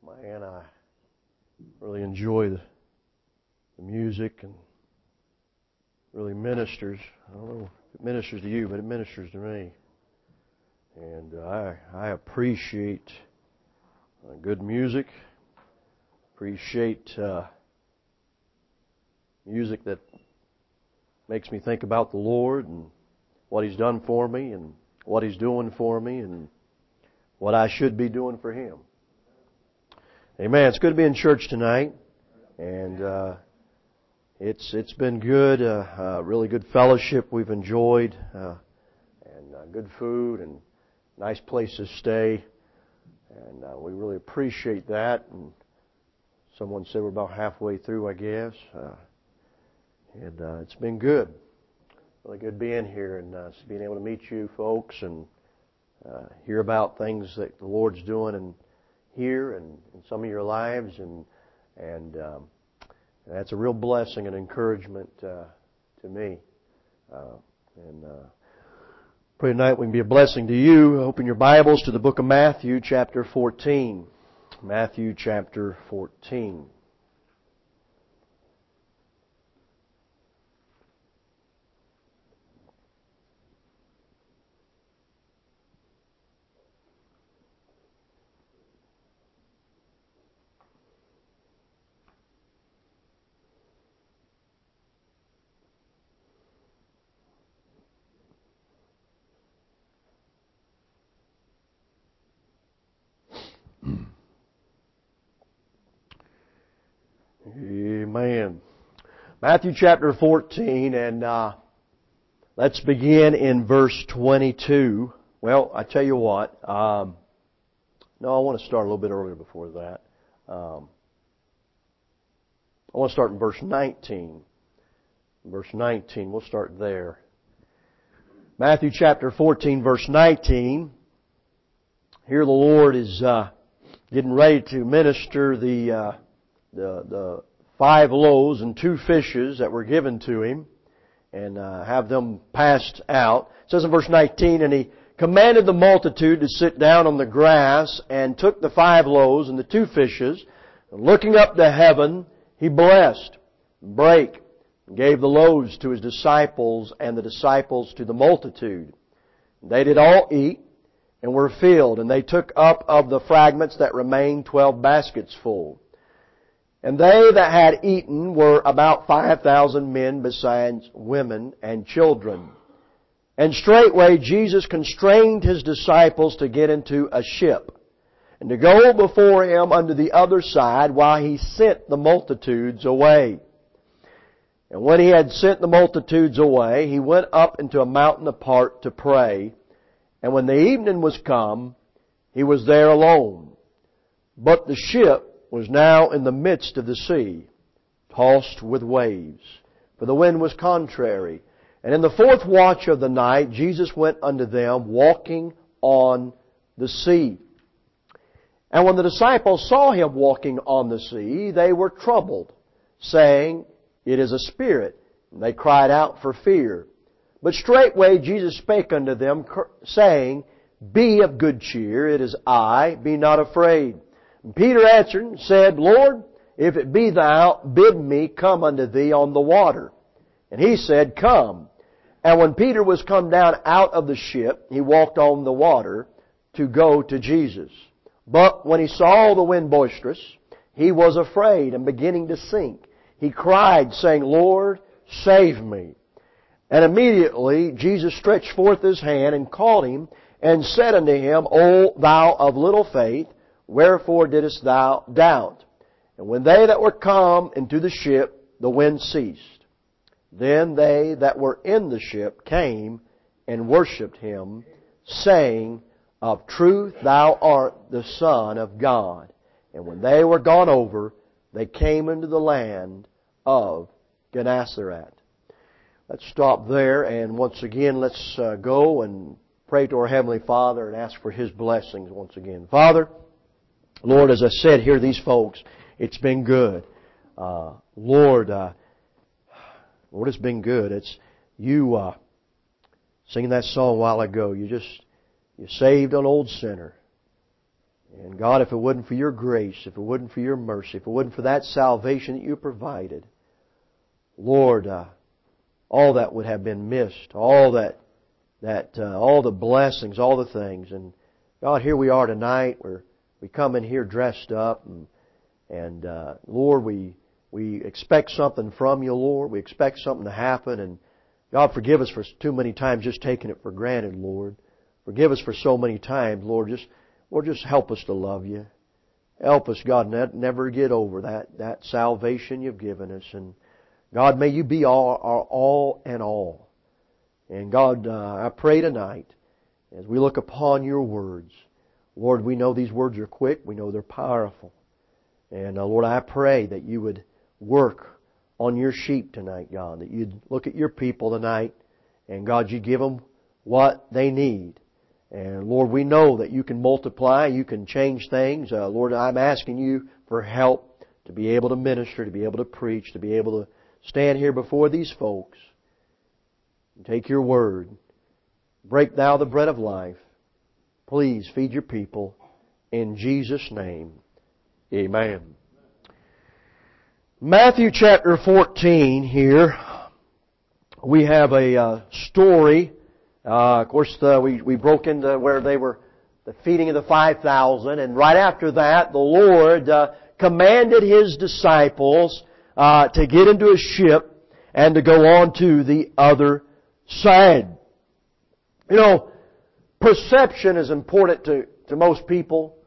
Man, I really enjoy the music and really ministers. I don't know if it ministers to you, but it ministers to me. And I appreciate good music. Appreciate music that makes me think about the Lord and what He's done for me and what He's doing for me and what I should be doing for Him. Amen. It's good to be in church tonight, and it's been good. Really good fellowship we've enjoyed, and good food and nice place to stay, and we really appreciate that. And someone said we're about halfway through, I guess, and it's been good. Really good being here and being able to meet you folks and hear about things that the Lord's doing and here and in some of your lives, and that's a real blessing and encouragement to me. Pray tonight we can be a blessing to you. Open your Bibles to the book of Matthew, chapter 14. Matthew, chapter 14. Amen. Matthew chapter 14, and let's begin in verse 22. Well, I tell you what, no, I want to start a little bit earlier before that. I want to start in verse 19. Verse 19, we'll start there. Matthew chapter 14, verse 19. Here the Lord is getting ready to minister the 5 loaves and 2 fishes that were given to Him and have them passed out. It says in verse 19, and He commanded the multitude to sit down on the grass and took the 5 loaves and the 2 fishes, and looking up to heaven, He blessed, brake, and gave the loaves to His disciples and the disciples to the multitude. They did all eat and were filled, and they took up of the fragments that remained 12 baskets full. And they that had eaten were about 5,000 men, besides women and children. And straightway Jesus constrained His disciples to get into a ship, and to go before Him unto the other side, while He sent the multitudes away. And when He had sent the multitudes away, He went up into a mountain apart to pray. And when the evening was come, He was there alone. But the ship was now in the midst of the sea, tossed with waves, for the wind was contrary. And in the 4th watch of the night, Jesus went unto them, walking on the sea. And when the disciples saw Him walking on the sea, they were troubled, saying, It is a spirit. And they cried out for fear. But straightway Jesus spake unto them, saying, Be of good cheer, it is I, be not afraid. And Peter answered and said, Lord, if it be Thou, bid me come unto Thee on the water. And He said, Come. And when Peter was come down out of the ship, he walked on the water to go to Jesus. But when he saw the wind boisterous, he was afraid, and beginning to sink, he cried, saying, Lord, save me. And immediately Jesus stretched forth His hand and caught him, and said unto him, O thou of little faith, wherefore didst thou doubt? And when they that were come into the ship, the wind ceased. Then they that were in the ship came and worshipped Him, saying, Of truth thou art the Son of God. And when they were gone over, they came into the land of Gennesaret. Let's stop there, and once again let's go and pray to our Heavenly Father and ask for His blessings once again. Father, Lord, as I said, here these folks, it's been good. Lord, it's been good. It's you singing that song a while ago. You saved an old sinner, And God, if it wasn't for Your grace, if it wasn't for Your mercy, if it wasn't for that salvation that You provided, Lord, all that would have been missed. All the blessings, all the things. And God, here we are tonight. We come in here dressed up, and Lord, we expect something from You, Lord. We expect something to happen, and God, forgive us for too many times just taking it for granted, Lord. Forgive us for so many times, Lord. Just help us to love You. Help us, God, never get over that salvation You've given us. And God, may You be our all and all. And God, I pray tonight, as we look upon Your words, Lord, we know these words are quick. We know they're powerful. And Lord, I pray that You would work on Your sheep tonight, God. That You'd look at Your people tonight, and God, You give them what they need. And Lord, we know that You can multiply, You can change things. Lord, I'm asking You for help to be able to minister, to be able to preach, to be able to stand here before these folks and take Your word. Break Thou the bread of life. Please feed Your people. In Jesus' name, amen. Matthew chapter 14 here, we have a story. Of course, we broke into where they were the feeding of the 5,000, and right after that, the Lord commanded His disciples to get into a ship and to go on to the other side. You know, perception is important to most people.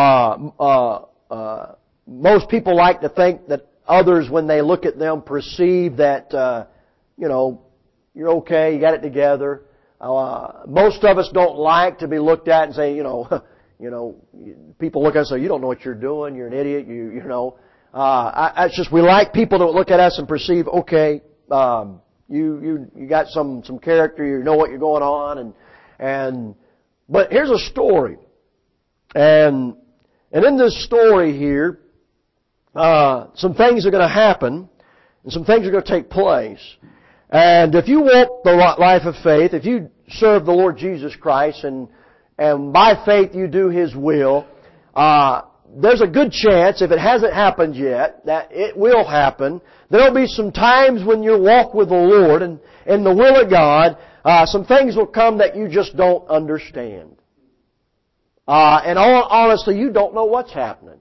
Most people like to think that others, when they look at them, perceive that, you're okay, you got it together. Most of us don't like to be looked at and say, people look at us and say, you don't know what you're doing, you're an idiot, it's just we like people to look at us and perceive, okay, you got some character, you know what you're going on, but here's a story. And in this story here, some things are going to happen, and some things are going to take place. And if you walk the life of faith, if you serve the Lord Jesus Christ, and by faith you do His will, there's a good chance, if it hasn't happened yet, that it will happen. There'll be some times when you walk with the Lord and in the will of God, some things will come that you just don't understand. And honestly, you don't know what's happening.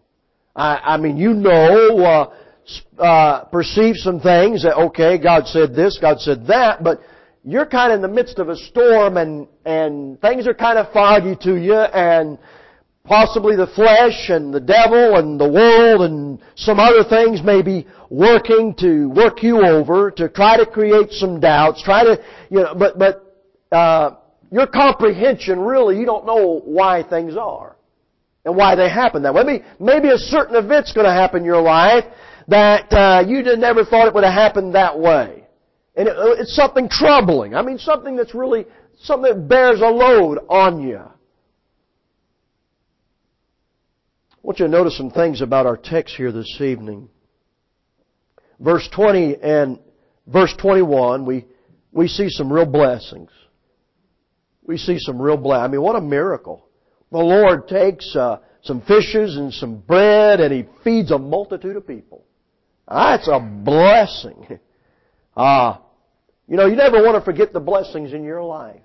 Perceive some things that, okay, God said this, God said that, but you're kind of in the midst of a storm and things are kind of foggy to you, and possibly the flesh and the devil and the world and some other things may be working to work you over, to try to create some doubts, but your comprehension, really, you don't know why things are and why they happen that way. Maybe a certain event's going to happen in your life that you never thought it would have happened that way. And it's something troubling. Something that's really, something that bears a load on you. I want you to notice some things about our text here this evening. Verse 20 and verse 21, we see some real blessings. We see some real blessings. What a miracle. The Lord takes some fishes and some bread and He feeds a multitude of people. That's a blessing. You never want to forget the blessings in your life.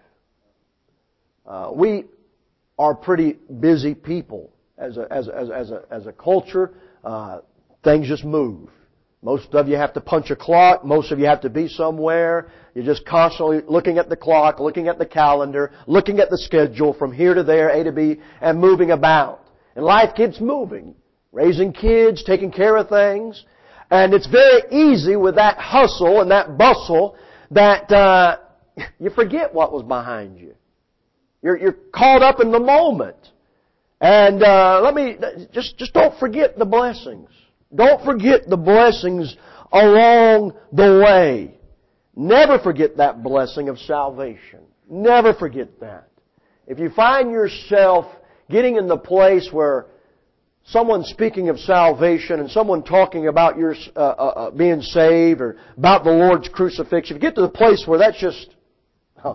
We are pretty busy people. As a culture, things just move. Most of you have to punch a clock. Most of you have to be somewhere. You're just constantly looking at the clock, looking at the calendar, looking at the schedule from here to there, A to B, and moving about. And life keeps moving. Raising kids, taking care of things. And it's very easy with that hustle and that bustle that you forget what was behind you. You're caught up in the moment. And just don't forget the blessings. Don't forget the blessings along the way. Never forget that blessing of salvation. Never forget that. If you find yourself getting in the place where someone's speaking of salvation and someone talking about your being saved or about the Lord's crucifixion, if you get to the place where that's just,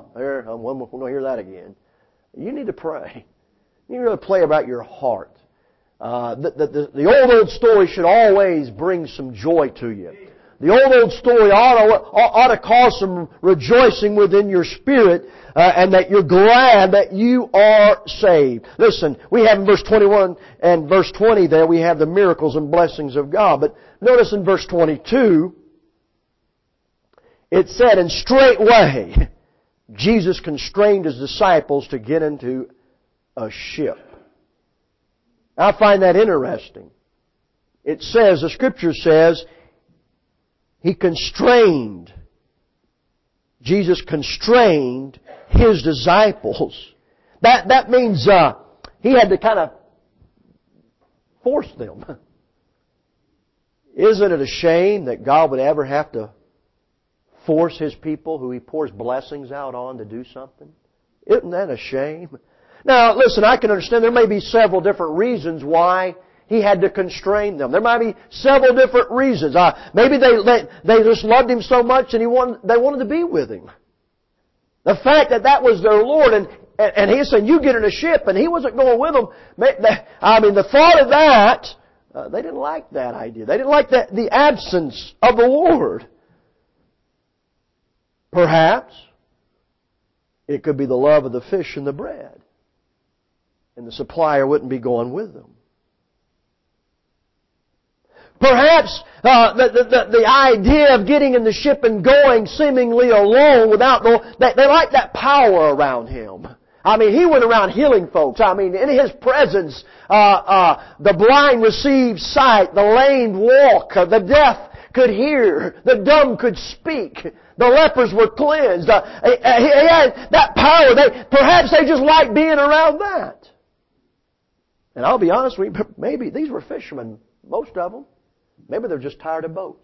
we'll hear that again. You need to pray. You need to pray about your heart. The old story should always bring some joy to you. The old story ought to cause some rejoicing within your spirit, and that you're glad that you are saved. Listen, we have in verse 21 and verse 20 there, we have the miracles and blessings of God. But notice in verse 22, it said, and straightway Jesus constrained His disciples to get into a ship. I find that interesting. It says, the Scripture says, Jesus constrained His disciples. That means He had to kind of force them. Isn't it a shame that God would ever have to force His people who He pours blessings out on to do something? Isn't that a shame? Now, listen, I can understand there may be several different reasons why He had to constrain them. There might be several different reasons. Maybe they just loved Him so much and they wanted to be with Him. The fact that was their Lord and He said, you get in a ship, and He wasn't going with them. The thought of that, they didn't like that idea. They didn't like the absence of the Lord. Perhaps it could be the love of the fish and the bread. And the supplier wouldn't be going with them. Perhaps the idea of getting in the ship and going seemingly alone they like that power around Him. He went around healing folks. In His presence, the blind received sight, the lame walk, the deaf could hear, the dumb could speak, the lepers were cleansed. He had that power. Perhaps they just liked being around that. And I'll be honest with you, maybe these were fishermen, most of them. Maybe they're just tired of boats.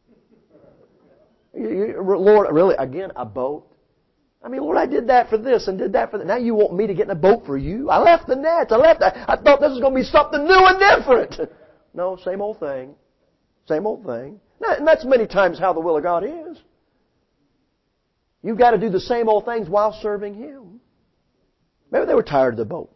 Lord, really, again, a boat? Lord, I did that for this and did that for that. Now you want me to get in a boat for you? I left the nets. I thought this was going to be something new and different. No, same old thing. Same old thing. And that's many times how the will of God is. You've got to do the same old things while serving Him. Maybe they were tired of the boats.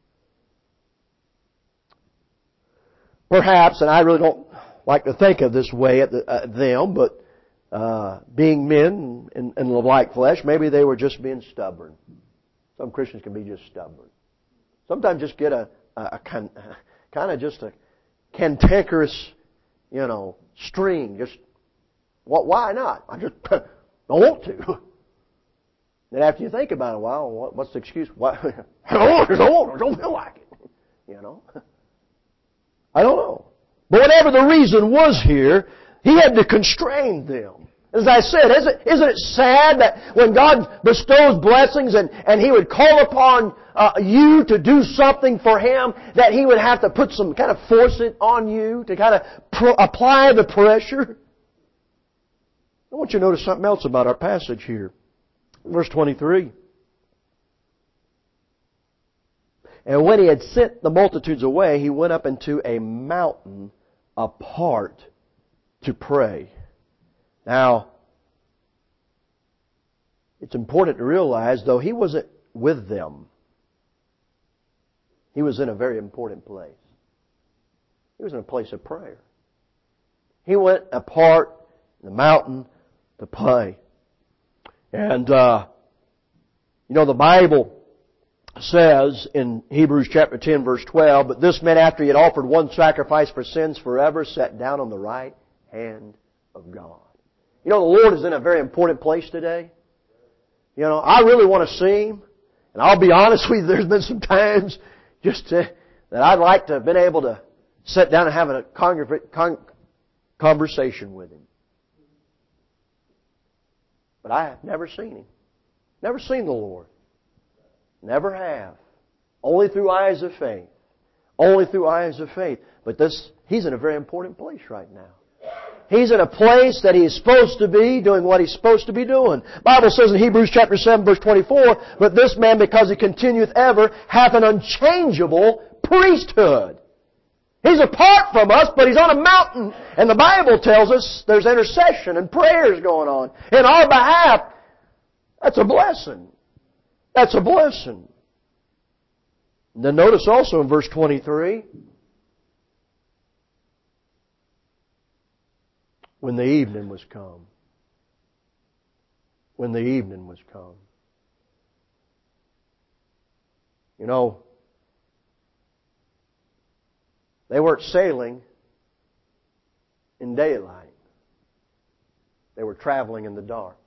Perhaps, and I really don't like to think of this way at them, but being men in the like flesh, maybe they were just being stubborn. Some Christians can be just stubborn. Sometimes just get a kind of just a cantankerous, string. Just why not? I just don't want to. Then after you think about it a while, what's the excuse? Why? I don't feel like it. I don't know. But whatever the reason was here, He had to constrain them. As I said, isn't it sad that when God bestows blessings and He would call upon you to do something for Him, that He would have to put some kind of force it on you to kind of apply the pressure? I want you to notice something else about our passage here. Verse 23. And when He had sent the multitudes away, He went up into a mountain apart to pray. Now, it's important to realize, though He wasn't with them, He was in a very important place. He was in a place of prayer. He went apart in the mountain to pray. And, the Bible says in Hebrews chapter 10 verse 12, but this man after He had offered one sacrifice for sins forever sat down on the right hand of God. The Lord is in a very important place today. I really want to see Him. And I'll be honest with you, there's been some times that I'd like to have been able to sit down and have a conversation with Him. But I have never seen Him. Never seen the Lord. Never have. Only through eyes of faith. Only through eyes of faith. But He's in a very important place right now. He's in a place that He is supposed to be doing what He's supposed to be doing. The Bible says in Hebrews chapter 7 verse 24, but this man, because he continueth ever, hath an unchangeable priesthood. He's apart from us, but He's on a mountain. And the Bible tells us there's intercession and prayers going on in our behalf. That's a blessing. That's a blessing. And then notice also in verse 23, when the evening was come. When the evening was come. You know, they weren't sailing in daylight. They were traveling in the dark.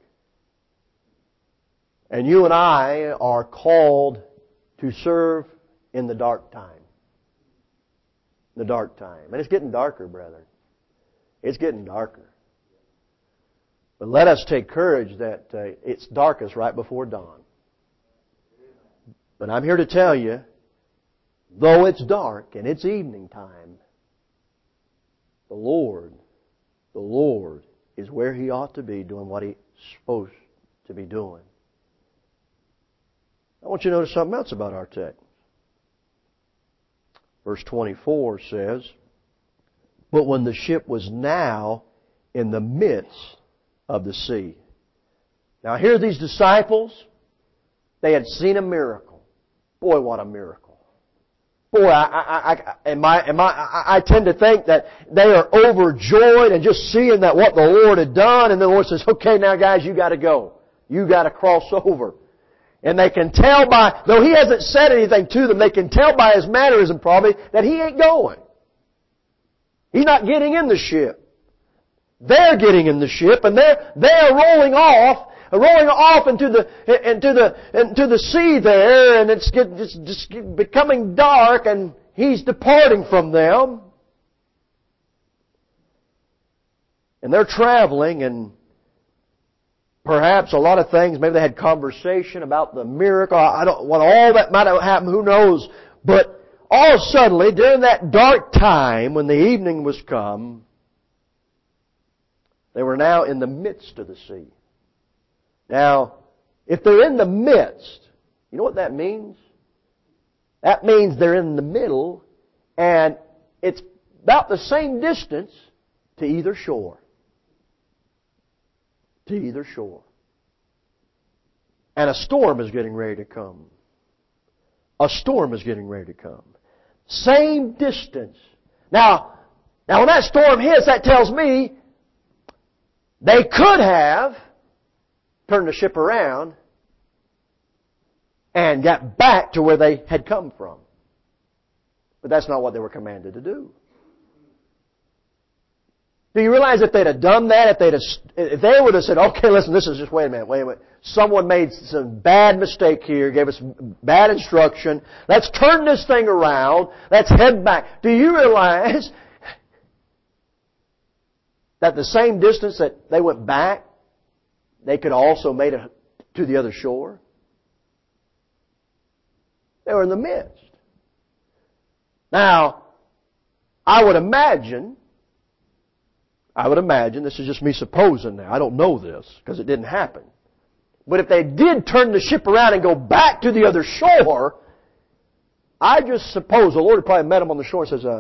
And you and I are called to serve in the dark time. The dark time. And it's getting darker, brethren. It's getting darker. But let us take courage that it's darkest right before dawn. But I'm here to tell you, though it's dark and it's evening time, the Lord is where He ought to be doing what He's supposed to be doing. I want you to notice something else about our text. Verse 24 says, "But when the ship was now in the midst of the sea." Now here are these disciples. They had seen a miracle. Boy, what a miracle. Boy, I tend to think that they are overjoyed and just seeing that what the Lord had done, and the Lord says, "Okay, now guys, you got to go. You got to cross over." And they can tell by, though He hasn't said anything to them, they can tell by His mannerism probably that He ain't going. He's not getting in the ship. They're getting in the ship, and they're rolling off into the sea there, and it's just becoming dark, and He's departing from them. And they're traveling, and perhaps a lot of things, maybe they had conversation about the miracle. I don't want all that might have happened, who knows. But all suddenly, during that dark time, when the evening was come, they were now in the midst of the sea. Now, if they're in the midst, you know what that means? That means they're in the middle, and it's about the same distance to either shore. To either shore. And a storm is getting ready to come. A storm is getting ready to come. Same distance. Now when that storm hits, that tells me they could have turned the ship around and got back to where they had come from. But that's not what they were commanded to do. Do you realize if they'd have done that, if they would have said, "Okay, listen, this is just, wait a minute. Someone made some bad mistake here, gave us bad instruction. Let's turn this thing around. Let's head back." Do you realize that the same distance that they went back, they could also made it to the other shore? They were in the midst. Now, I would imagine, this is just me supposing now, I don't know this, because it didn't happen. But if they did turn the ship around and go back to the other shore, I just suppose the Lord probably met them on the shore and says,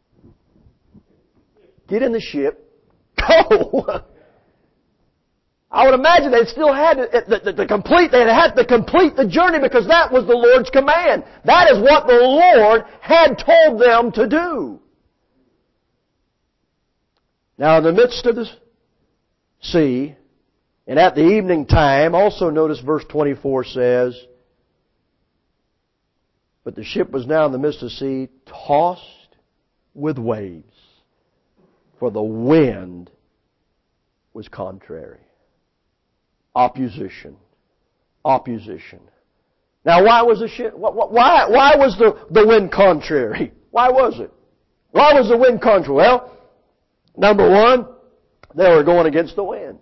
"Get in the ship, go." I would imagine they'd still had to complete the journey, because that was the Lord's command. That is what the Lord had told them to do. Now in the midst of the sea, and at the evening time, also notice verse 24 says, "But the ship was now in the midst of the sea, tossed with waves, for the wind was contrary." Opposition. Now why was the ship, why was the wind contrary? Why was it? Why was the wind contrary? Well, number one, they were going against the wind.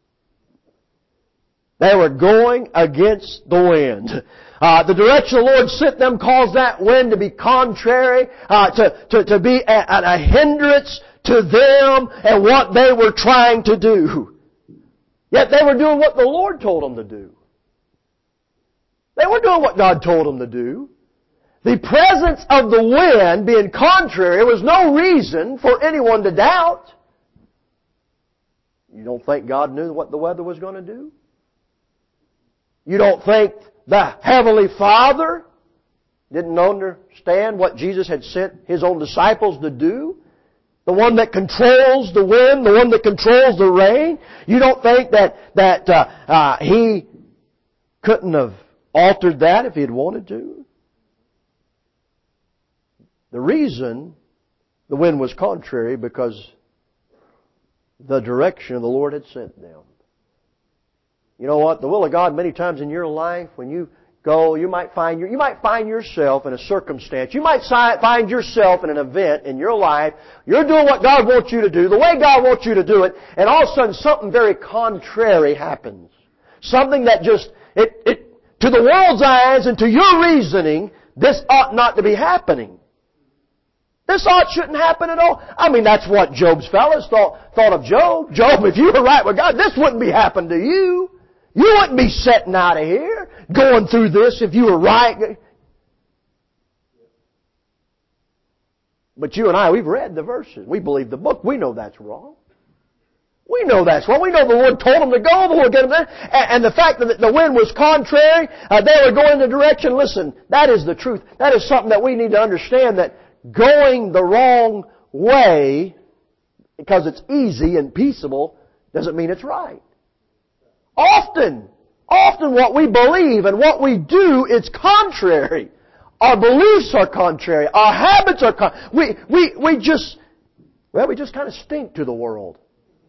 They were going against the wind. The direction the Lord sent them caused that wind to be contrary, to be a hindrance to them and what they were trying to do. Yet they were doing what the Lord told them to do. They were doing what God told them to do. The presence of the wind being contrary was no reason for anyone to doubt. You don't think God knew what the weather was going to do? You don't think the Heavenly Father didn't understand what Jesus had sent His own disciples to do? The one that controls the wind, the one that controls the rain. You don't think that He couldn't have altered that if He had wanted to? The reason the wind was contrary because the direction the Lord had sent them. You know what? The will of God many times in your life, when you go, you might find yourself in a circumstance. You might find yourself in an event in your life. You're doing what God wants you to do, the way God wants you to do it, and all of a sudden something very contrary happens. Something that just, to the world's eyes and to your reasoning, this ought not to be happening. This shouldn't happen at all. I mean, that's what Job's fellows thought of Job. Job, if you were right with God, this wouldn't be happening to you. You wouldn't be sitting out of here going through this if you were right. But you and I, we've read the verses. We believe the book. We know that's wrong. We know that's wrong. We know the Lord told them to go. The Lord gave them there. And the fact that the wind was contrary, they were going the direction. Listen, that is the truth. That is something that we need to understand, that going the wrong way, because it's easy and peaceable, doesn't mean it's right. Often what we believe and what we do, it's contrary. Our beliefs are contrary. Our habits are contrary. We just kind of stink to the world.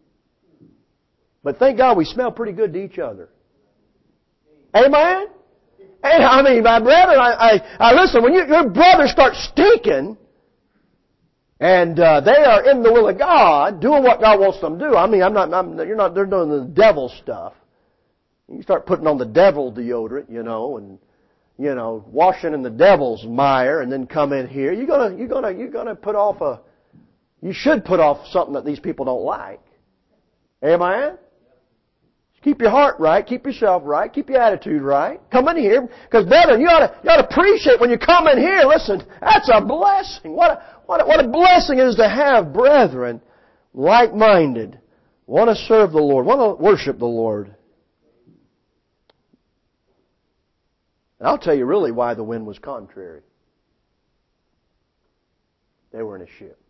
But thank God we smell pretty good to each other. Amen? And I mean, my brethren, I listen, when your brother starts stinking, and they are in the will of God, doing what God wants them to do. I mean, they're doing the devil stuff. You start putting on the devil deodorant, and washing in the devil's mire, and then come in here. You're gonna put off you should put off something that these people don't like. Amen? Keep your heart right, keep yourself right, keep your attitude right. Come in here, because brethren, you ought to appreciate when you come in here. Listen, that's a blessing. What a blessing it is to have brethren like-minded, want to serve the Lord, want to worship the Lord. And I'll tell you really why the wind was contrary. They were in a ship.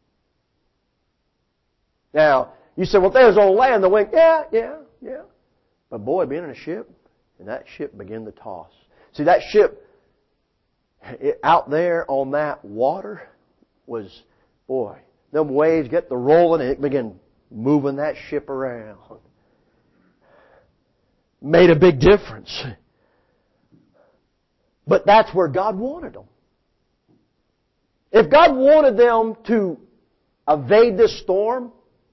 Now, you say, well, if they was on land, the wind, yeah. But boy, being in a ship, and that ship began to toss. See, that ship out there on that water was, boy, them waves get to rolling and it began moving that ship around. Made a big difference. But that's where God wanted them. If God wanted them to evade this storm,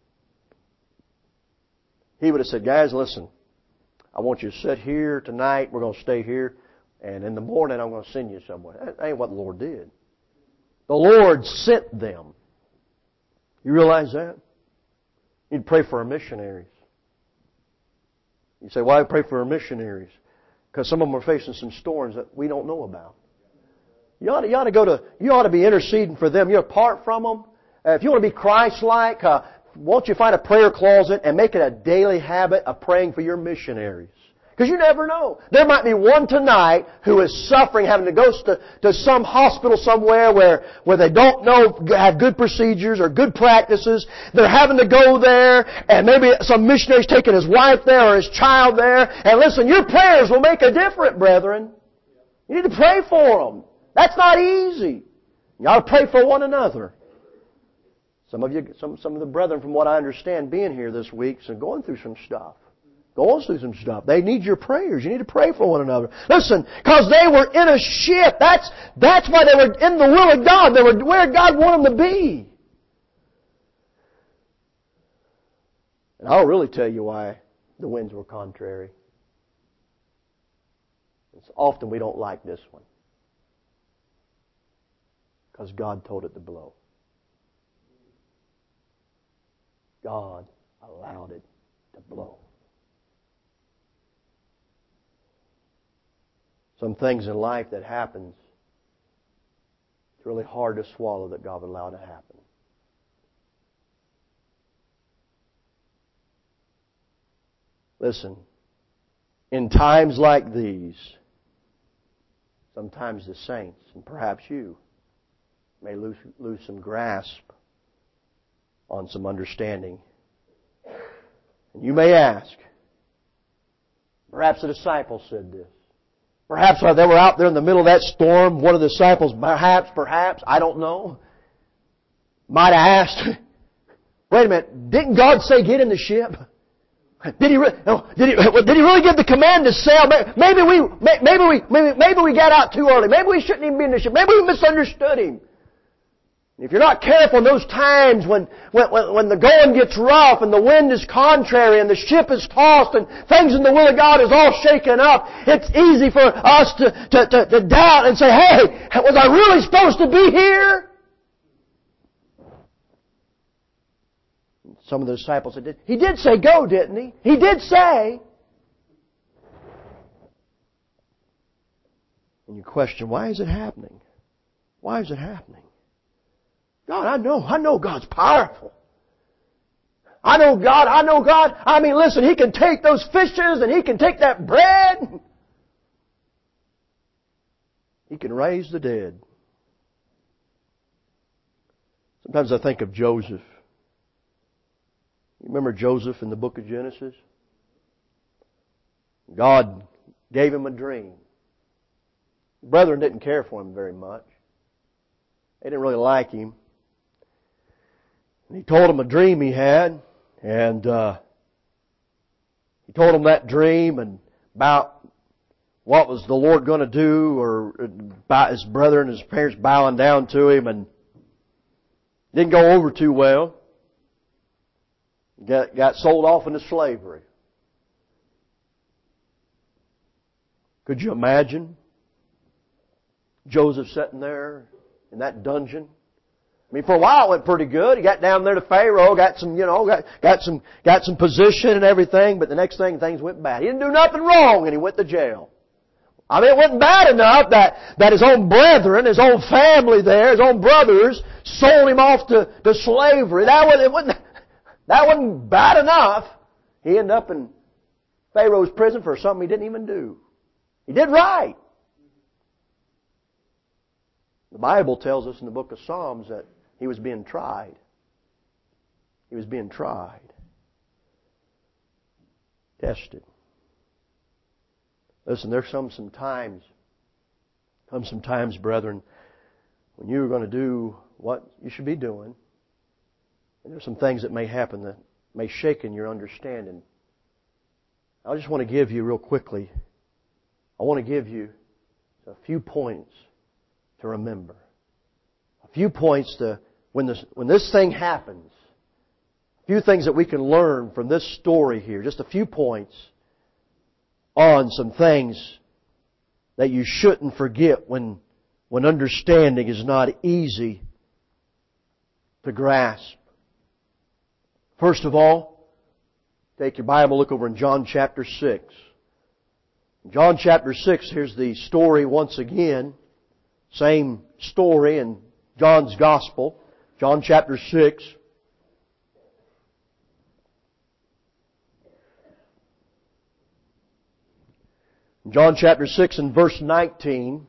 He would have said, guys, listen, I want you to sit here tonight. We're going to stay here. And in the morning, I'm going to send you somewhere. That ain't what the Lord did. The Lord sent them. You realize that? You'd pray for our missionaries. You say, why pray for our missionaries? Because some of them are facing some storms that we don't know about. You ought to be interceding for them. You're apart from them. If you want to be Christ-like, won't you find a prayer closet and make it a daily habit of praying for your missionaries? Because you never know. There might be one tonight who is suffering, having to go to some hospital somewhere where they don't know, have good procedures or good practices. They're having to go there, and maybe some missionary's taking his wife there or his child there. And listen, your prayers will make a difference, brethren. You need to pray for them. That's not easy. You ought to pray for one another. Some of the brethren, from what I understand, being here this week, are going through some stuff. They need your prayers. You need to pray for one another. Listen, because they were in a ship. That's why they were in the will of God. They were where God wanted them to be. And I'll really tell you why the winds were contrary. It's often we don't like this one. Because God told it to blow. God allowed it to blow. Some things in life that happens, it's really hard to swallow that God would allow to happen. Listen, in times like these, sometimes the saints, and perhaps you, may lose some grasp on some understanding. And you may ask, perhaps the disciples said this. Perhaps while they were out there in the middle of that storm, one of the disciples, perhaps, I don't know, might have asked, wait a minute, didn't God say get in the ship? Did He really give the command to sail? Maybe we got out too early. Maybe we shouldn't even be in the ship. Maybe we misunderstood Him. If you're not careful in those times when the going gets rough and the wind is contrary and the ship is tossed and things in the will of God is all shaken up, it's easy for us to doubt and say, hey, was I really supposed to be here? Some of the disciples said, He did say go, didn't He? He did say. And you question, why is it happening? Why is it happening? God, I know God's powerful. I know God. I mean, listen, He can take those fishes and He can take that bread. He can raise the dead. Sometimes I think of Joseph. You remember Joseph in the book of Genesis? God gave him a dream. The brethren didn't care for him very much. They didn't really like him. And He told him a dream he had, and He told him that dream and about what was the Lord going to do, or about his brethren and his parents bowing down to him, and it didn't go over too well. Got sold off into slavery. Could you imagine Joseph sitting there in that dungeon? I mean, for a while it went pretty good. He got down there to Pharaoh, got some position and everything, but the next thing, things went bad. He didn't do nothing wrong and he went to jail. I mean, it wasn't bad enough that his own brethren, his own family there, his own brothers sold him off to slavery. That wasn't bad enough. He ended up in Pharaoh's prison for something he didn't even do. He did right. The Bible tells us in the book of Psalms that he was being tried. He was being tried. Tested. Listen, there's some times, brethren, when you're going to do what you should be doing, and there's some things that may happen that may shake in your understanding. I just want to give you real quickly, I want to give you a few points to remember. A few points to, when this thing happens, a few things that we can learn from this story here. Just a few points on some things that you shouldn't forget when understanding is not easy to grasp. First of all, take your Bible, look over in John chapter 6. In John chapter 6, here's the story once again. Same story in John's Gospel. John chapter 6. John chapter 6 and verse 19.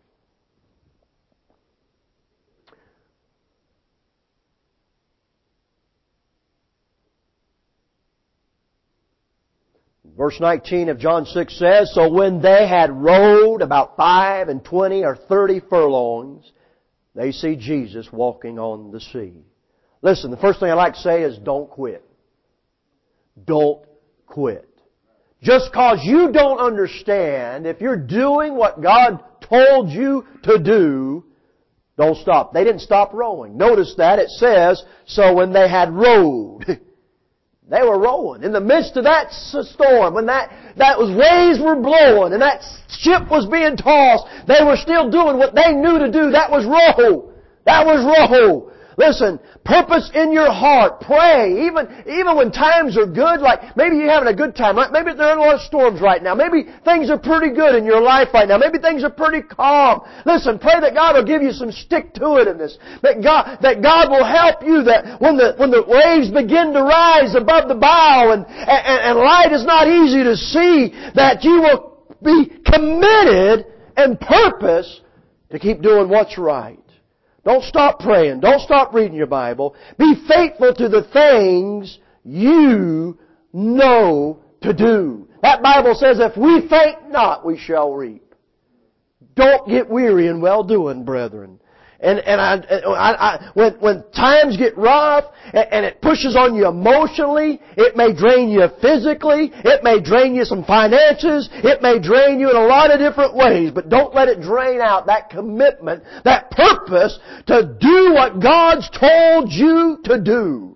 Verse 19 of John 6 says, So when they had rowed about 25 or 30 furlongs, they see Jesus walking on the sea. Listen, the first thing I'd like to say is don't quit. Don't quit. Just cause you don't understand, if you're doing what God told you to do, don't stop. They didn't stop rowing. Notice that it says, so when they had rowed. They were rowing. In the midst of that storm, when that waves were blowing and that ship was being tossed, they were still doing what they knew to do. That was row. That was row. Listen, purpose in your heart. Pray. Even when times are good, like maybe you're having a good time. Maybe there are a lot of storms right now. Maybe things are pretty good in your life right now. Maybe things are pretty calm. Listen, pray that God will give you some stick to it in this. That God will help you, that when the waves begin to rise above the bow and light is not easy to see, that you will be committed and purpose to keep doing what's right. Don't stop praying. Don't stop reading your Bible. Be faithful to the things you know to do. That Bible says, if we faint not, we shall reap. Don't get weary in well-doing, brethren. And when times get rough and it pushes on you emotionally, it may drain you physically, it may drain you some finances, it may drain you in a lot of different ways, but don't let it drain out that commitment, that purpose to do what God's told you to do.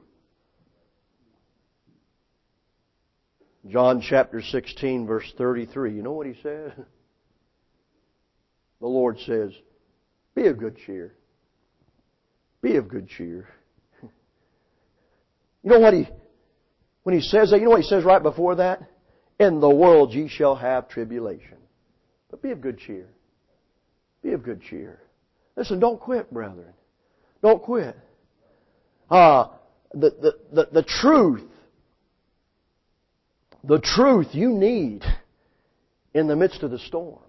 John chapter 16 verse 33, you know what He says? The Lord says, be of good cheer. Be of good cheer. You know what when He says that, you know what He says right before that? In the world ye shall have tribulation. But be of good cheer. Be of good cheer. Listen, don't quit, brethren. Don't quit. The truth you need in the midst of the storm.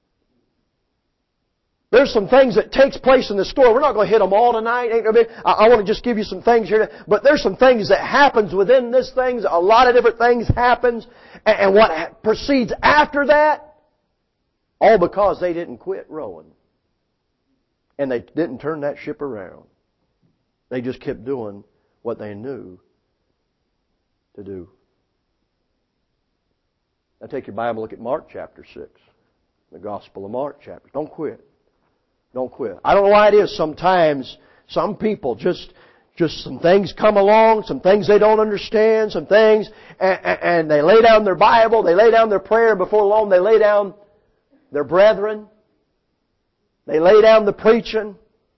There's some things that takes place in the storm. We're not going to hit them all tonight. I want to just give you some things here. But there's some things that happens within this thing. A lot of different things happens. And what proceeds after that, all because they didn't quit rowing. And they didn't turn that ship around. They just kept doing what they knew to do. Now take your Bible, look at Mark chapter 6. The Gospel of Mark chapter. Don't quit. Don't quit. I don't know why it is sometimes some people just some things come along, some things they don't understand, some things, and they lay down their Bible, they lay down their prayer, before long they lay down their brethren, they lay down the preaching,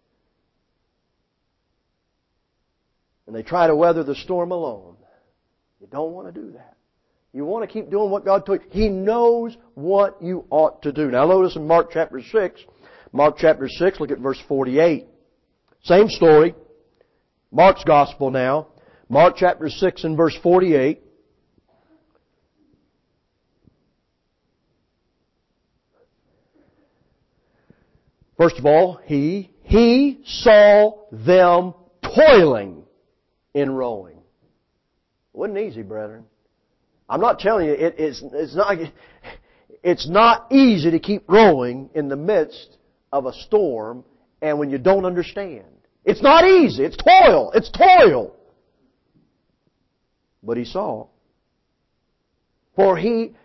and they try to weather the storm alone. You don't want to do that. You want to keep doing what God told you. He knows what you ought to do. Now notice in Mark chapter 6, look at verse 48. Same story. Mark's Gospel now. Mark chapter 6 and verse 48. First of all, He saw them toiling in rowing. It wasn't easy, brethren. I'm not telling you, it's not easy to keep rowing in the midst of a storm and when you don't understand. It's not easy. It's toil. It's toil. But He saw. For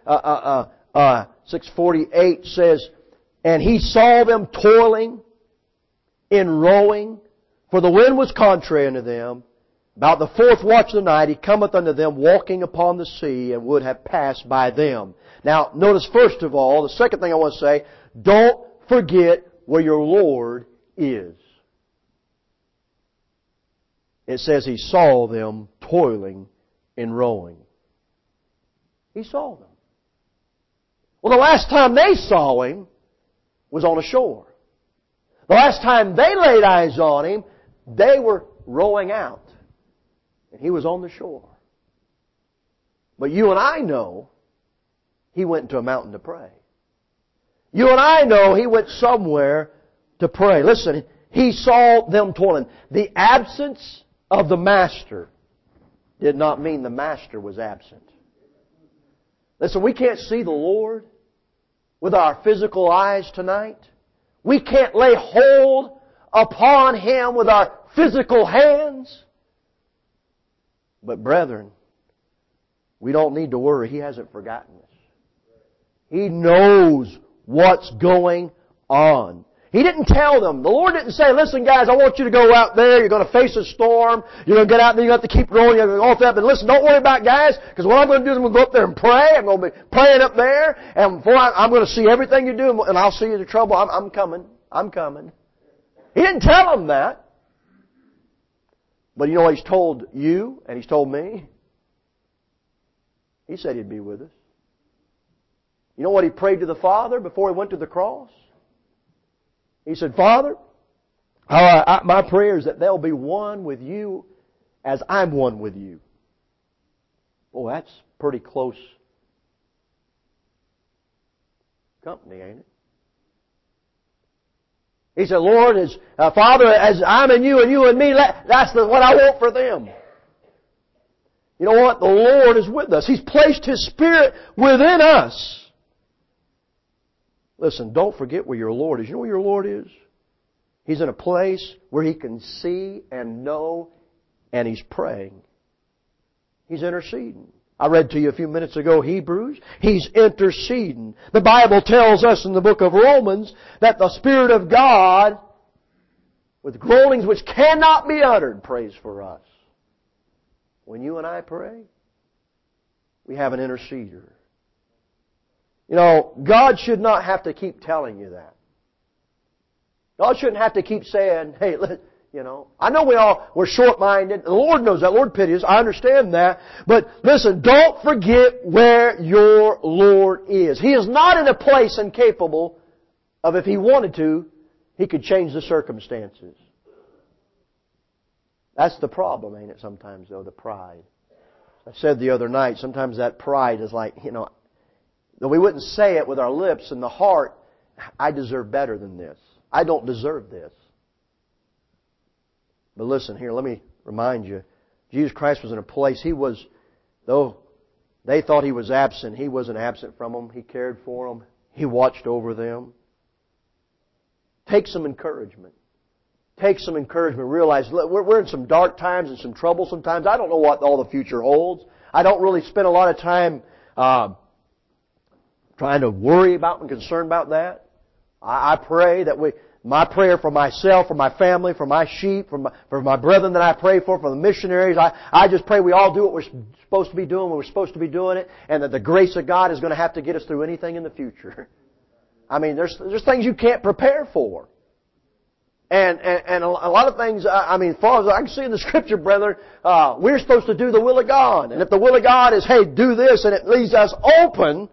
6:48 says, and He saw them toiling in rowing, for the wind was contrary unto them. About the fourth watch of the night, He cometh unto them walking upon the sea, and would have passed by them. Now, notice first of all, the second thing I want to say, don't forget where your Lord is. It says He saw them toiling in rowing. He saw them. Well, the last time they saw Him was on a shore. The last time they laid eyes on Him, they were rowing out. And He was on the shore. But you and I know He went to a mountain to pray. You and I know He went somewhere to pray. Listen, He saw them toiling. The absence of the Master did not mean the Master was absent. Listen, we can't see the Lord with our physical eyes tonight. We can't lay hold upon Him with our physical hands. But brethren, we don't need to worry. He hasn't forgotten us. He knows what's going on. He didn't tell them. The Lord didn't say, listen guys, I want you to go out there. You're going to face a storm. You're going to get out there. You have to keep rowing. You're going to go off that. But listen, don't worry about it, guys, because what I'm going to do is I'm going to go up there and pray. I'm going to be praying up there. And before I'm going to see everything you do, and I'll see you the trouble. I'm coming. I'm coming. He didn't tell them that. But you know what He's told you and He's told me? He said He'd be with us. You know what He prayed to the Father before He went to the cross? He said, Father, my prayer is that they'll be one with You as I'm one with You. Boy, that's pretty close company, ain't it? He said, Lord, Father, as I'm in you and you in me, that's what I want for them. You know what? The Lord is with us. He's placed His Spirit within us. Listen, don't forget where your Lord is. You know where your Lord is? He's in a place where He can see and know, and He's praying. He's interceding. I read to you a few minutes ago, Hebrews. He's interceding. The Bible tells us in the book of Romans that the Spirit of God, with groanings which cannot be uttered, prays for us. When you and I pray, we have an interceder. You know, God should not have to keep telling you that. God shouldn't have to keep saying, hey, you know, I know we're short-minded. The Lord knows that. Lord pities. I understand that. But listen, don't forget where your Lord is. He is not in a place incapable of, if He wanted to, He could change the circumstances. That's the problem, ain't it, sometimes, though, the pride. I said the other night, sometimes that pride is like, you know, though we wouldn't say it with our lips, in the heart, I deserve better than this. I don't deserve this. But listen here, let me remind you, Jesus Christ was in a place, though they thought He was absent, He wasn't absent from them. He cared for them. He watched over them. Take some encouragement. Take some encouragement. Realize we're in some dark times and some troublesome times. I don't know what all the future holds. I don't really spend a lot of time trying to worry about and concern about that. I pray that my prayer for myself, for my family, for my sheep, for my brethren that I pray for the missionaries, I just pray we all do what we're supposed to be doing when we're supposed to be doing it, and that the grace of God is going to have to get us through anything in the future. I mean, there's things you can't prepare for. And a lot of things, as far as I can see in the Scripture, brethren, we're supposed to do the will of God. And if the will of God is, hey, do this, and it leaves us open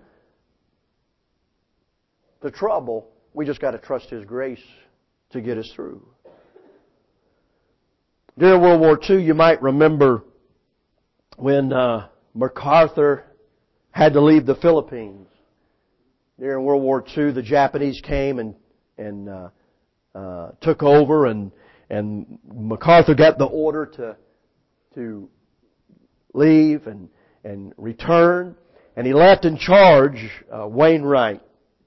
to trouble, we just got to trust His grace to get us through. During World War II, you might remember when MacArthur had to leave the Philippines. During World War II, the Japanese came and took over, and MacArthur got the order to leave and return, and he left in charge Wainwright,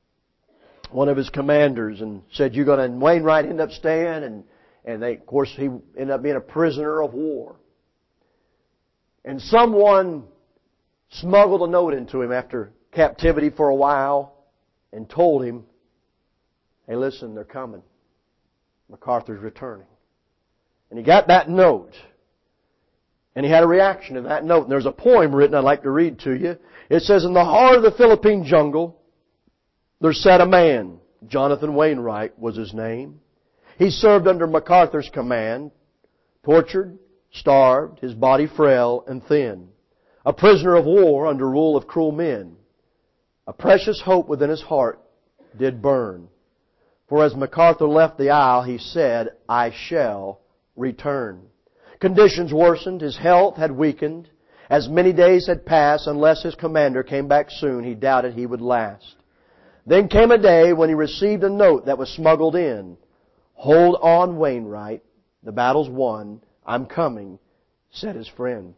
one of his commanders, and said, and Wainwright ended up staying, and of course he ended up being a prisoner of war. And someone smuggled a note into him after captivity for a while and told him, hey, listen, they're coming. MacArthur's returning. And he got that note. And he had a reaction to that note. And there's a poem written I'd like to read to you. It says, in the heart of the Philippine jungle, there sat a man. Jonathan Wainwright was his name. He served under MacArthur's command, tortured, starved, his body frail and thin. A prisoner of war under rule of cruel men. A precious hope within his heart did burn. For as MacArthur left the isle, he said, I shall return. Conditions worsened. His health had weakened. As many days had passed, unless his commander came back soon, he doubted he would last. Then came a day when he received a note that was smuggled in. Hold on, Wainwright. The battle's won. I'm coming, said his friend.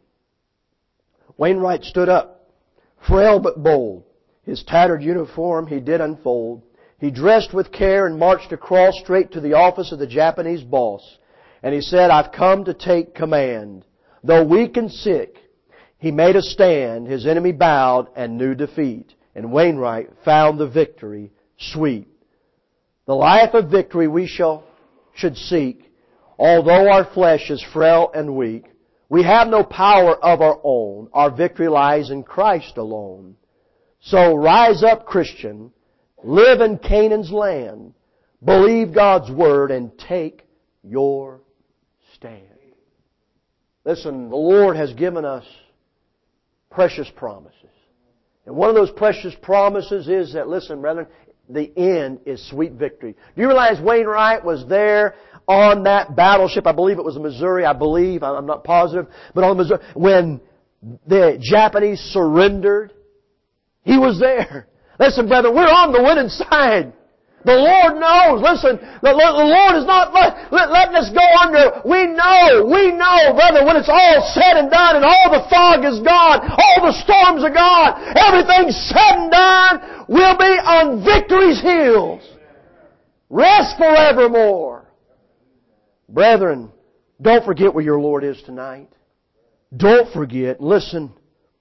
Wainwright stood up, frail but bold. His tattered uniform he did unfold. He dressed with care and marched across straight to the office of the Japanese boss. And he said, I've come to take command. Though weak and sick, he made a stand. His enemy bowed and knew defeat. And Wainwright found the victory sweet. The life of victory we should seek. Although our flesh is frail and weak, we have no power of our own. Our victory lies in Christ alone. So rise up, Christian. Live in Canaan's land. Believe God's Word and take your stand. Listen, the Lord has given us precious promises. And one of those precious promises is that, listen, brethren, the end is sweet victory. Do you realize Wainwright was there on that battleship? I believe it was the Missouri. I'm not positive. But on the Missouri, when the Japanese surrendered, he was there. Listen, brother, we're on the winning side. The Lord knows. Listen, the Lord is not letting us go under. We know, brother, when it's all said and done and all the fog is gone, all the storms are gone, everything's said and done, we'll be on victory's hills. Rest forevermore. Brethren, don't forget where your Lord is tonight. Don't forget. Listen.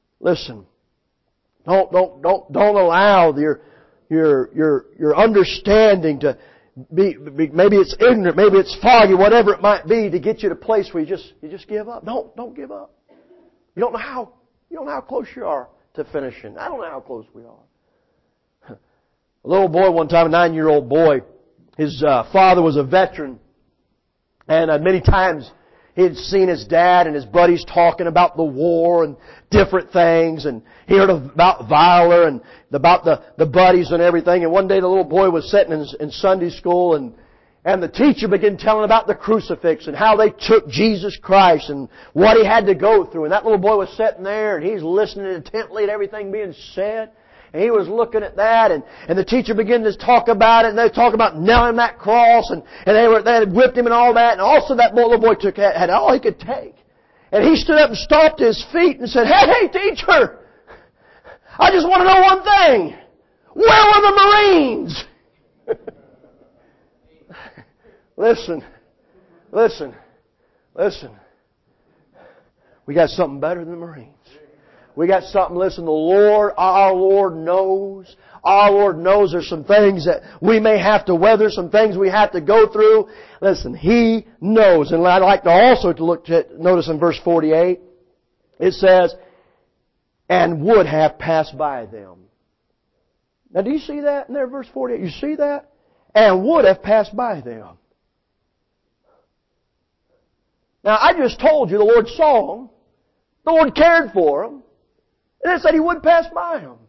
Don't allow your understanding to be, maybe it's ignorant, maybe it's foggy, whatever it might be, to get you to a place where you just give up. Don't give up. You don't know how close you are to finishing. I don't know how close we are. A little boy one time, a 9-year-old boy, his father was a veteran, and many times he had seen his dad and his buddies talking about the war and different things, and he heard about Viler and about the buddies and everything. And one day the little boy was sitting in Sunday school, and the teacher began telling about the crucifix and how they took Jesus Christ and what he had to go through. And that little boy was sitting there and he's listening intently to everything being said. And he was looking at that, and the teacher began to talk about it, and they talk about nailing that cross, and they had whipped him and all that, and also that little boy had all he could take. And he stood up and stomped to his feet and said, Hey, teacher! I just want to know one thing. Where were the Marines? Listen. We got something better than the Marines. We got something, listen, our Lord knows. Our Lord knows there's some things that we may have to weather, some things we have to go through. Listen, He knows. And I'd like to also notice in verse 48, it says, and would have passed by them. Now do you see that in there, verse 48? You see that? And would have passed by them. Now I just told you the Lord saw them. The Lord cared for them. And it said He would pass by them.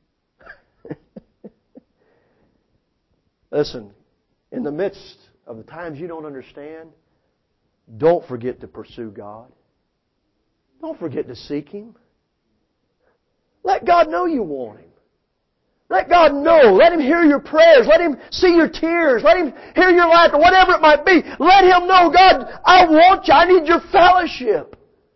Listen, in the midst of the times you don't understand, don't forget to pursue God. Don't forget to seek Him. Let God know you want Him. Let God know. Let Him hear your prayers. Let Him see your tears. Let Him hear your laughter, whatever it might be. Let Him know, God, I want you. I need your fellowship.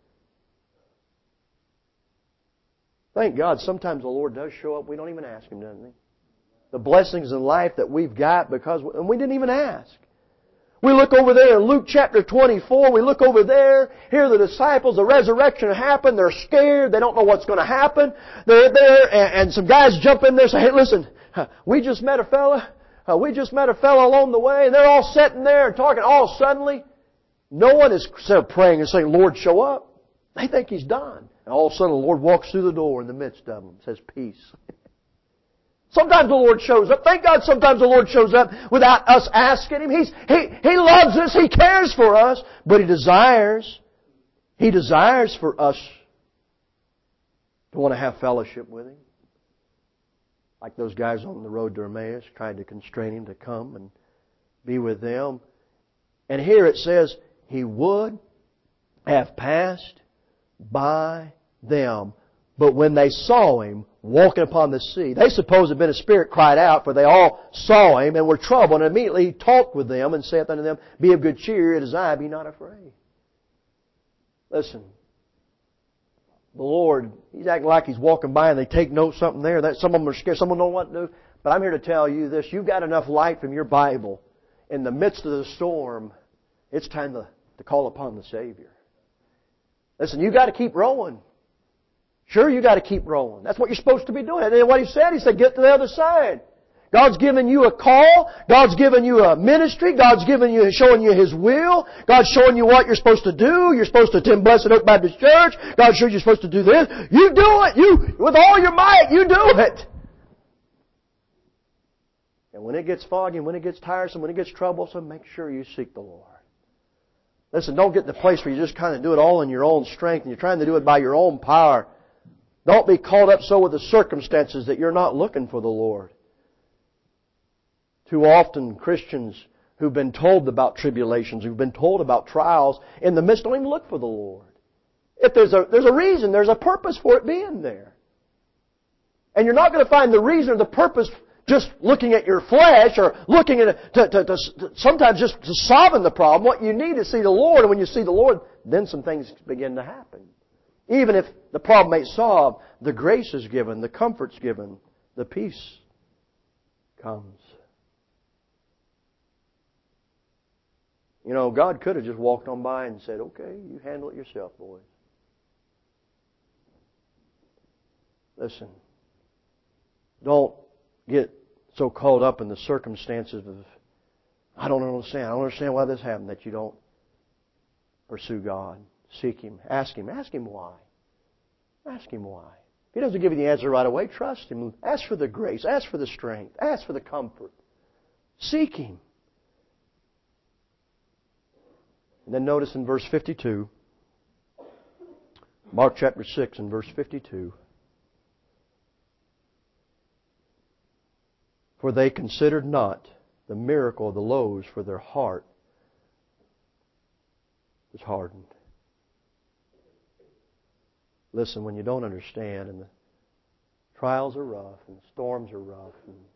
Thank God sometimes the Lord does show up. We don't even ask Him, doesn't He? The blessings in life that we've got and we didn't even ask. We look over there in Luke chapter 24. We look over there. Here the disciples, the resurrection happened. They're scared. They don't know what's going to happen. They're there and some guys jump in there and say, hey, listen, we just met a fella. We just met a fella along the way. And they're all sitting there and talking. All suddenly, no one is praying and saying, Lord, show up. They think He's done. And all of a sudden the Lord walks through the door in the midst of them and says, peace. Sometimes the Lord shows up. Thank God sometimes the Lord shows up without us asking Him. He loves us. He cares for us. But He desires for us to want to have fellowship with Him. Like those guys on the road to Emmaus tried to constrain Him to come and be with them. And here it says, He would have passed by them. But when they saw Him walking upon the sea, they supposed it had been a spirit cried out, for they all saw Him and were troubled. And immediately He talked with them and saith unto them, Be of good cheer, it is I, be not afraid. Listen, the Lord, He's acting like He's walking by and they take note something there. That some of them are scared, some of them don't know what to do. But I'm here to tell you this, you've got enough light from your Bible. In the midst of the storm, it's time to call upon the Savior. Listen, you've got to keep rowing. Sure, you got to keep rowing. That's what you're supposed to be doing. And then what He said, get to the other side. God's given you a call. God's given you a ministry. God's showing you His will. God's showing you what you're supposed to do. You're supposed to attend Blessed Oak Baptist Church. God shows you're supposed to do this. You do it. With all your might, you do it. And when it gets foggy, when it gets tiresome, when it gets troublesome, make sure you seek the Lord. Listen, don't get to the place where you just kind of do it all in your own strength and you're trying to do it by your own power. Don't be caught up so with the circumstances that you're not looking for the Lord. Too often Christians who've been told about tribulations, who've been told about trials, in the midst don't even look for the Lord. If there's a reason, there's a purpose for it being there. And you're not going to find the reason or the purpose just looking at your flesh or looking at sometimes just to solving the problem. What you need is see the Lord, and when you see the Lord, then some things begin to happen. Even if the problem ain't solved, the grace is given, the comfort's given, the peace comes. You know, God could have just walked on by and said, okay, you handle it yourself, boys. Listen, don't get so caught up in the circumstances of, I don't understand why this happened, that you don't pursue God. Seek Him. Ask Him. Ask Him why. Ask Him why. If He doesn't give you the answer right away, trust Him. Ask for the grace. Ask for the strength. Ask for the comfort. Seek Him. And then notice in verse 52, Mark chapter 6 and verse 52, for they considered not the miracle of the loaves, for their heart was hardened. Listen, when you don't understand and the trials are rough and the storms are rough,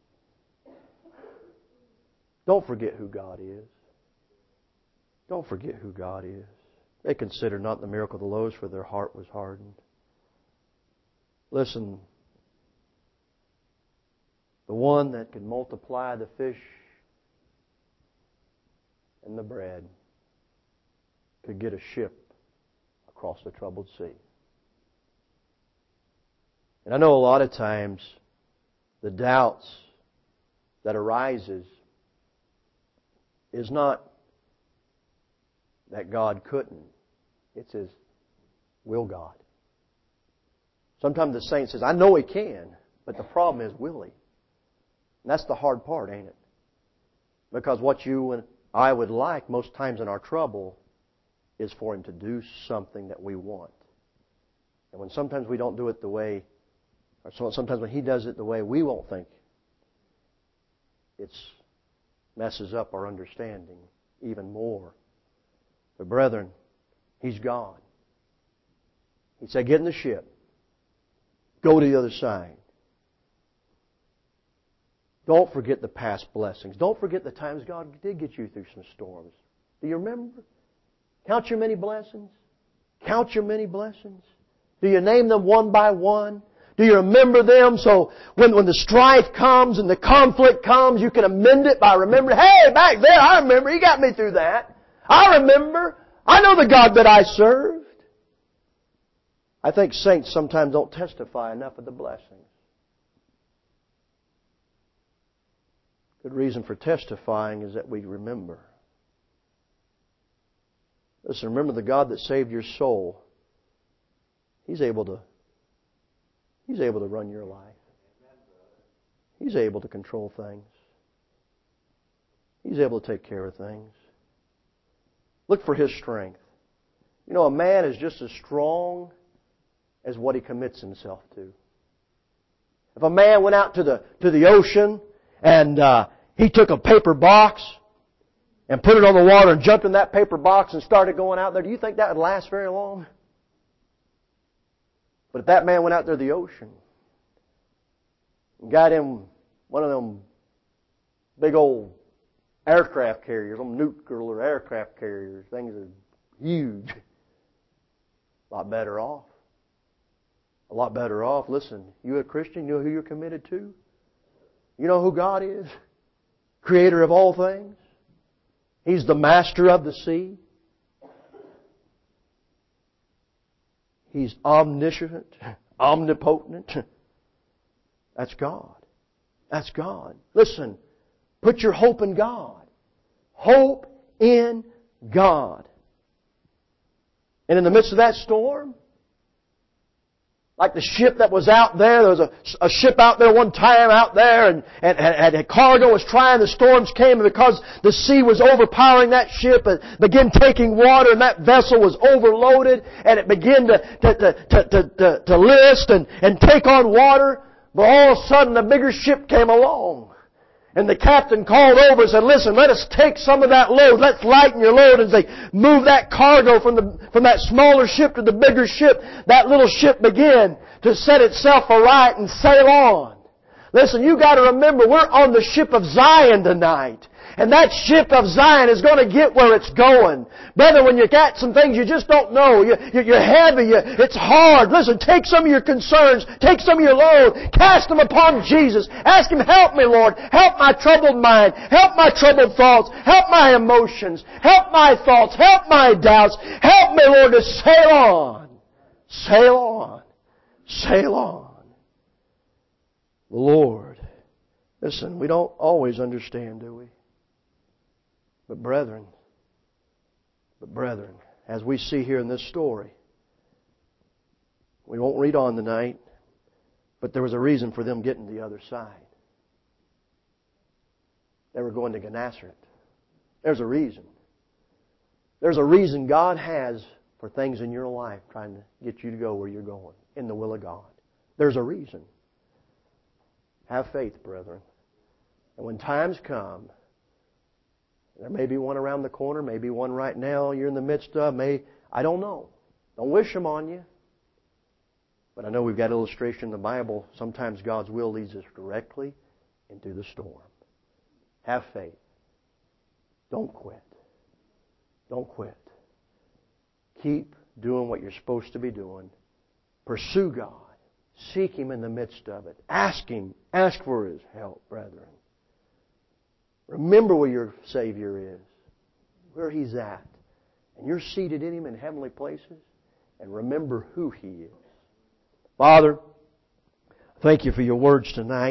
don't forget who God is. Don't forget who God is. They considered not the miracle of the loaves, for their heart was hardened. Listen, the one that can multiply the fish and the bread could get a ship across the troubled sea. And I know a lot of times the doubts that arises is not that God couldn't. It's His will God. Sometimes the saint says, I know He can, but the problem is, will He? And that's the hard part, ain't it? Because what you and I would like most times in our trouble is for Him to do something that we want. And when sometimes we don't do it the way, or sometimes when He does it the way we won't think, it messes up our understanding even more. But brethren, He's gone. He said, get in the ship. Go to the other side. Don't forget the past blessings. Don't forget the times God did get you through some storms. Do you remember? Count your many blessings. Count your many blessings. Do you name them one by one? Do you remember them so when the strife comes and the conflict comes, you can amend it by remembering, hey, back there, I remember, He got me through that. I remember. I know the God that I served. I think saints sometimes don't testify enough of the blessings. Good reason for testifying is that we remember. Listen, remember the God that saved your soul. He's able to run your life. He's able to control things. He's able to take care of things. Look for His strength. You know, a man is just as strong as what he commits himself to. If a man went out to the ocean and he took a paper box and put it on the water and jumped in that paper box and started going out there, do you think that would last very long? But if that man went out there to the ocean and got him one of them big old aircraft carriers, them nuclear aircraft carriers, things are huge. A lot better off. A lot better off. Listen, you a Christian, you know who you're committed to? You know who God is? Creator of all things. He's the master of the sea. He's omniscient, omnipotent. That's God. That's God. Listen, put your hope in God. Hope in God. And in the midst of that storm, like the ship that was out there was a ship out there one time out there and a cargo was trying, the storms came, and because the sea was overpowering that ship, it began taking water, and that vessel was overloaded, and it began to list and take on water. But all of a sudden, a bigger ship came along. And the captain called over and said, listen, let us take some of that load. Let's lighten your load. And they moved that cargo from that smaller ship to the bigger ship. That little ship began to set itself aright and sail on. Listen, you got to remember, we're on the ship of Zion tonight. And that ship of Zion is going to get where it's going. Brother, when you got some things you just don't know, you're heavy, it's hard. Listen, take some of your concerns, take some of your load, cast them upon Jesus. Ask Him, help me, Lord. Help my troubled mind. Help my troubled thoughts. Help my emotions. Help my thoughts. Help my doubts. Help me, Lord, to sail on. Sail on. Sail on. The Lord. Listen, we don't always understand, do we? But brethren, as we see here in this story, we won't read on tonight, but there was a reason for them getting to the other side. They were going to Gennesaret. There's a reason. There's a reason God has for things in your life trying to get you to go where you're going, in the will of God. There's a reason. Have faith, brethren. And when times come, there may be one around the corner, maybe one right now you're in the midst of, I don't know. Don't wish them on you. But I know we've got illustration in the Bible. Sometimes God's will leads us directly into the storm. Have faith. Don't quit. Don't quit. Keep doing what you're supposed to be doing. Pursue God. Seek Him in the midst of it. Ask Him. Ask for His help, brethren. Remember where your Savior is. Where He's at. And you're seated in Him in heavenly places. And remember who He is. Father, thank You for Your words tonight.